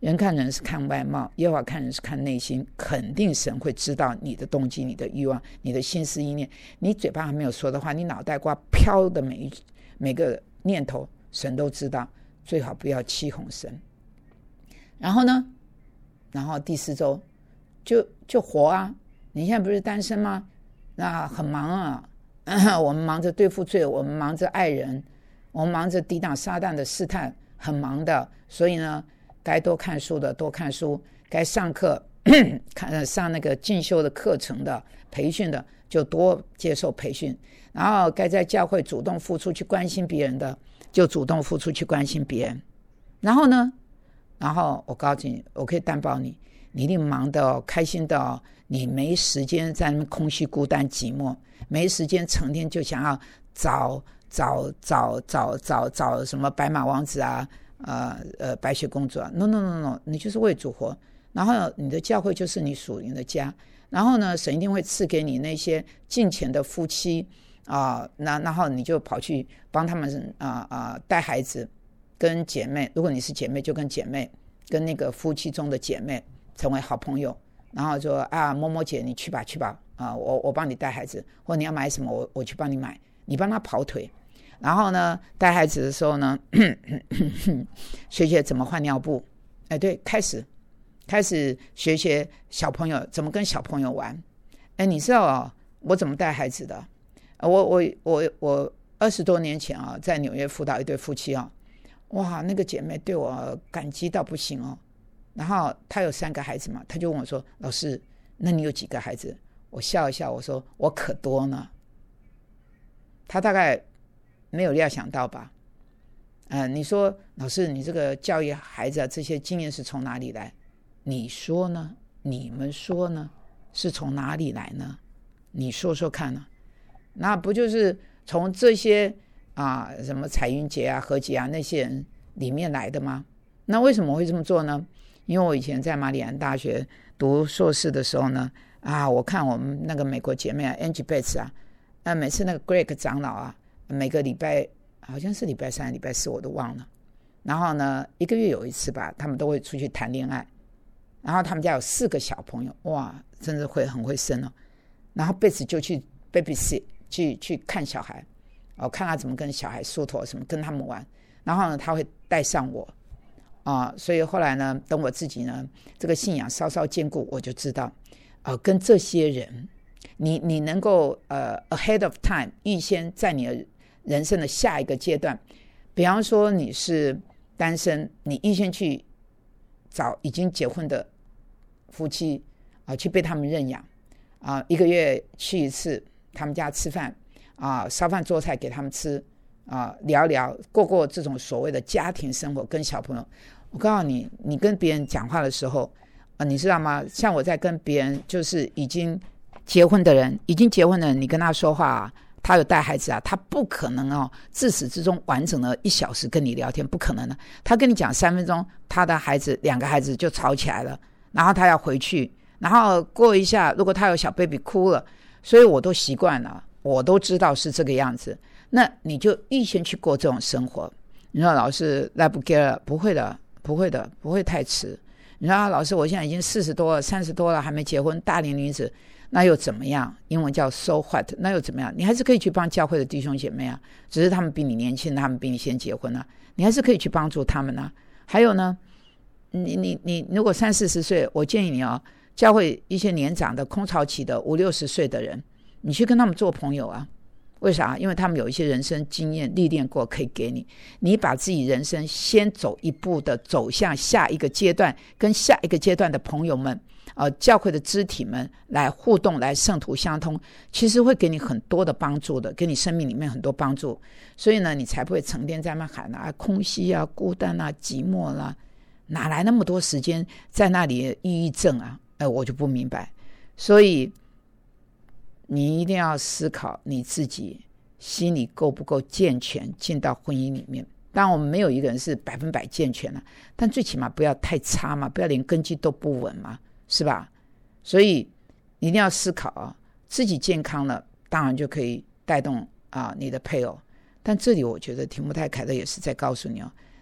人看人是看外貌，耶和华看人是看内心，肯定神会知道你的动机、你的欲望、你的心思意念。你嘴巴还没有说的话，你脑袋瓜飘的每一每个念头，神都知道，最好不要欺哄神。然后呢，然后第四周就就活啊！你现在不是单身吗？那很忙啊，我们忙着对付罪，我们忙着爱人，我们忙着抵挡撒旦的试探，很忙的。所以呢，该多看书的多看书，该上课看上那个进修的课程的培训的就多接受培训，然后该在教会主动付出去关心别人的就主动付出去关心别人。然后呢，然后我告诉你，我可以担保你，你一定忙的哦，开心的哦，你没时间在那边空虚孤单寂寞，没时间成天就想要找找找找找找什么白马王子啊，呃呃白雪公主啊 ，no no no no， 你就是为主活。然后你的教会就是你属灵的家，然后呢，神一定会赐给你那些敬虔的夫妻啊，那、呃、然后你就跑去帮他们啊啊带孩子，跟姐妹，如果你是姐妹就跟姐妹，跟那个夫妻中的姐妹成为好朋友。然后说啊，某某姐你去吧去吧啊，我我帮你带孩子，或你要买什么我我去帮你买，你帮他跑腿。然后呢，带孩子的时候呢，学学怎么换尿布，哎，对，开始开始学学小朋友怎么跟小朋友玩。哎，你知道啊，我怎么带孩子的？我我我我二十多年前啊，在纽约辅导一对夫妻啊，哇，那个姐妹对我感激到不行哦。然后他有三个孩子嘛，他就问我说：“老师，那你有几个孩子？”我笑一笑，我说：“我可多呢。”他大概没有料想到吧？呃，你说老师，你这个教育孩子啊，这些经验是从哪里来？你说呢？你们说呢？是从哪里来呢？你说说看呢？那不就是从这些啊，什么彩云节啊、何洁啊那些人里面来的吗？那为什么会这么做呢？因为我以前在马里兰大学读硕士的时候呢，啊，我看我们那个美国姐妹啊 Angie Bates 啊，那每次那个 Greg 长老啊，每个礼拜好像是礼拜三礼拜四我都忘了，然后呢一个月有一次吧，他们都会出去谈恋爱，然后他们家有四个小朋友，哇，真的会很会生哦。然后 Bates 就去 babysit 去去看小孩，哦，看他怎么跟小孩梳头什么，跟他们玩，然后呢他会带上我啊、呃，所以后来呢，等我自己呢这个信仰稍稍坚固，我就知道，呃，跟这些人，你你能够呃 ahead of time 预先在你的人生的下一个阶段，比方说你是单身，你预先去找已经结婚的夫妻啊、呃，去被他们认养啊、呃，一个月去一次他们家吃饭啊、呃，烧饭做菜给他们吃。啊，聊聊过过这种所谓的家庭生活，跟小朋友，我告诉你，你跟别人讲话的时候，啊，你知道吗？像我在跟别人，就是已经结婚的人，已经结婚的人，你跟他说话啊，他有带孩子啊，他不可能哦，自始至终完整的一小时跟你聊天，不可能的。他跟你讲三分钟，他的孩子两个孩子就吵起来了，然后他要回去，然后过一下，如果他有小 baby 哭了，所以我都习惯了，我都知道是这个样子。那你就预先去过这种生活。你说老师来不及了，不会的，不会的，不会太迟。你说、啊、老师，我现在已经四十多了，三十多了，还没结婚，大龄女子，那又怎么样？英文叫 so what？ 那又怎么样？你还是可以去帮教会的弟兄姐妹啊，只是他们比你年轻，他们比你先结婚啊，你还是可以去帮助他们啊。还有呢，你你你如果三四十岁，我建议你啊，教会一些年长的空巢期的五六十岁的人，你去跟他们做朋友啊。为啥？因为他们有一些人生经验历练过，可以给你。你把自己人生先走一步的走向下一个阶段，跟下一个阶段的朋友们，呃，教会的肢体们来互动，来圣徒相通，其实会给你很多的帮助的，给你生命里面很多帮助。所以呢，你才不会成天在那喊啊，空虚啊，孤单啊，寂寞啦、啊，哪来那么多时间在那里抑郁症啊？呃，我就不明白。所以你一定要思考你自己心里够不够健全，进到婚姻里面。当然我们没有一个人是百分百健全了，但最起码不要太差嘛，不要连根基都不稳嘛，是吧？所以你一定要思考啊，自己健康了，当然就可以带动啊你的配偶。但这里我觉得提摩太凯勒也是在告诉你哦，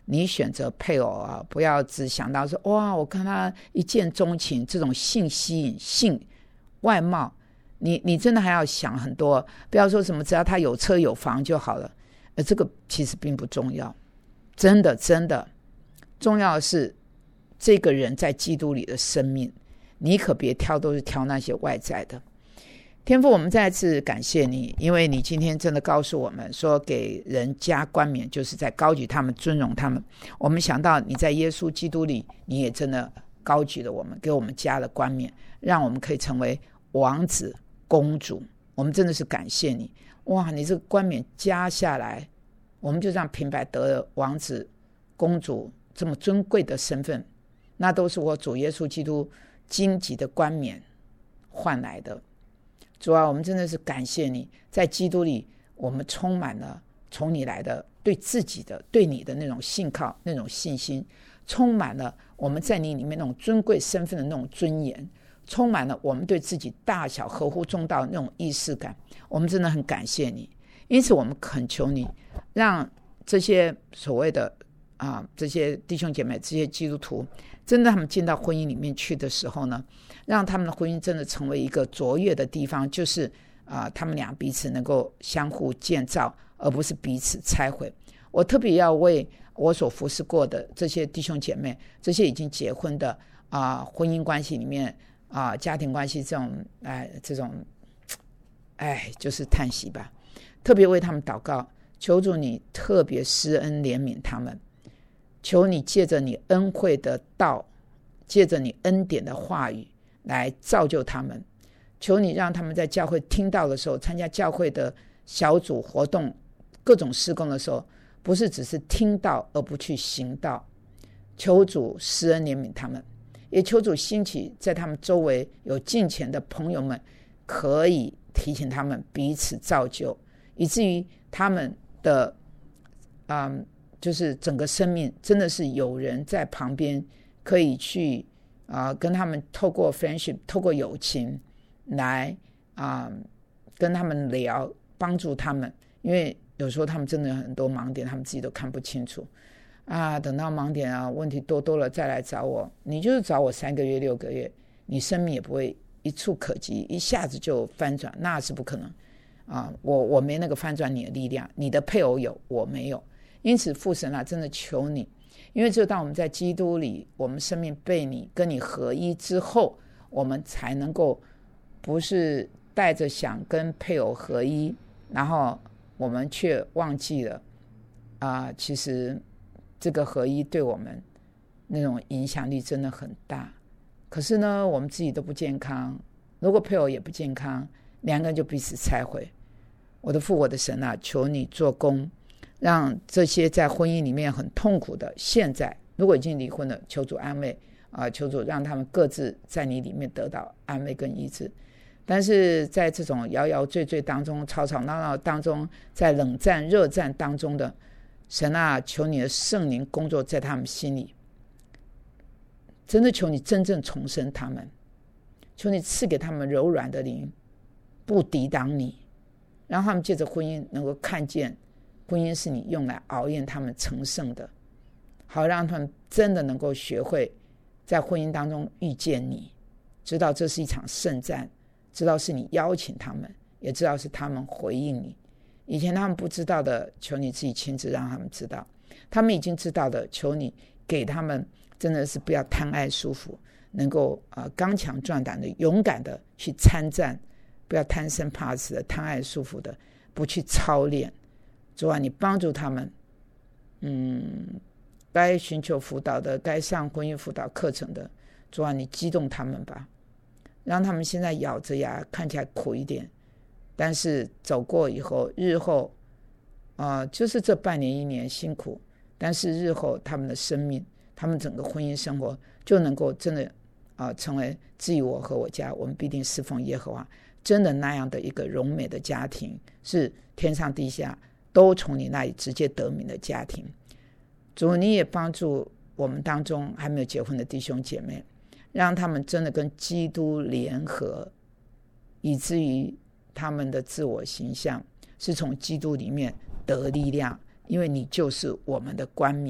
你选择配偶啊，不要只想到说哇，我看他一见钟情，这种性吸引、性外貌，你你真的还要想很多，不要说什么只要他有车有房就好了，呃，这个其实并不重要，真的真的重要的是这个人在基督里的生命，你可别挑都是挑那些外在的。天父，我们再次感谢你，因为你今天真的告诉我们说，给人加冠冕就是在高举他们、尊荣他们。我们想到你在耶稣基督里，你也真的高举了我们，给我们加了冠冕，让我们可以成为王子公主。我们真的是感谢你，哇，你这个冠冕加下来，我们就这样平白得了王子公主这么尊贵的身份，那都是我主耶稣基督荆棘的冠冕换来的。主啊，我们真的是感谢你，在基督里我们充满了从你来的对自己的对你的那种信靠，那种信心，充满了我们在你里面那种尊贵身份的那种尊严，充满了我们对自己大小合乎中道的那种意识感。我们真的很感谢你，因此我们恳求你，让这些所谓的啊这些弟兄姐妹，这些基督徒，真的他们进到婚姻里面去的时候呢，让他们的婚姻真的成为一个卓越的地方，就是啊、呃，他们俩彼此能够相互建造，而不是彼此拆毁。我特别要为我所服侍过的这些弟兄姐妹，这些已经结婚的啊、呃，婚姻关系里面啊、呃，家庭关系这种哎这种哎就是叹息吧，特别为他们祷告，求主你特别施恩怜悯他们，求你借着你恩惠的道，借着你恩典的话语来造就他们，求你让他们在教会听到的时候，参加教会的小组活动各种事工的时候，不是只是听到而不去行道。求主施恩怜悯他们，也求主兴起在他们周围有敬虔的朋友们，可以提醒他们彼此造就，以至于他们的嗯，就是整个生命真的是有人在旁边可以去啊、呃，跟他们透过 friendship 透过友情来啊、呃，跟他们聊，帮助他们，因为有时候他们真的有很多盲点，他们自己都看不清楚啊。等到盲点啊问题多多了再来找我，你就是找我三个月六个月，你生命也不会一触可及，一下子就翻转，那是不可能啊。我我没那个翻转你的力量，你的配偶有，我没有。因此父神啊，真的求你，因为只有当我们在基督里，我们生命被你跟你合一之后，我们才能够不是带着想跟配偶合一，然后我们却忘记了啊、呃，其实这个合一对我们那种影响力真的很大。可是呢，我们自己都不健康，如果配偶也不健康，两个人就彼此拆毁。我的父，我的神啊，求你做工，让这些在婚姻里面很痛苦的，现在如果已经离婚了，求主安慰啊、呃，求主让他们各自在你里面得到安慰跟医治。但是在这种摇摇坠坠当中，吵吵闹闹当中，在冷战热战当中的神啊，求你的圣灵工作在他们心里，真的求你真正重生他们，求你赐给他们柔软的灵，不抵挡你，让他们借着婚姻能够看见婚姻是你用来熬验他们成圣的，好让他们真的能够学会在婚姻当中遇见你，知道这是一场圣战，知道是你邀请他们，也知道是他们回应你。以前他们不知道的，求你自己亲自让他们知道，他们已经知道的，求你给他们真的是不要贪爱舒服，能够、呃、刚强壮胆的勇敢的去参战，不要贪生怕死的贪爱舒服的不去操练。主啊，你帮助他们，嗯，该寻求辅导的，该上婚姻辅导课程的，主啊，你激动他们吧，让他们现在咬着牙看起来苦一点，但是走过以后，日后啊、呃，就是这半年一年辛苦，但是日后他们的生命，他们整个婚姻生活就能够真的啊、呃，成为至于我和我家，我们必定侍奉耶和华，真的那样的一个荣美的家庭，是天上地下都从你那里直接得名的家庭。主，你也帮助我们当中还没有结婚的弟兄姐妹，让他们真的跟基督联合，以至于他们的自我形象是从基督里面得力量，因为你就是我们的冠冕，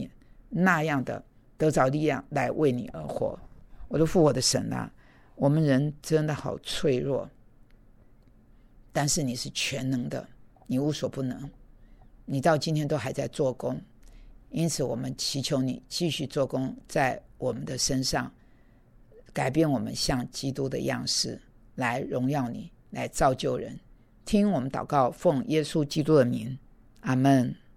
那样的得着力量来为你而活。我的父，我的神啊，我们人真的好脆弱，但是你是全能的，你无所不能，你到今天都还在做工，因此我们祈求你继续做工在我们的身上，改变我们像基督的样式，来荣耀你，来造就人。听我们祷告，奉耶稣基督的名，阿们。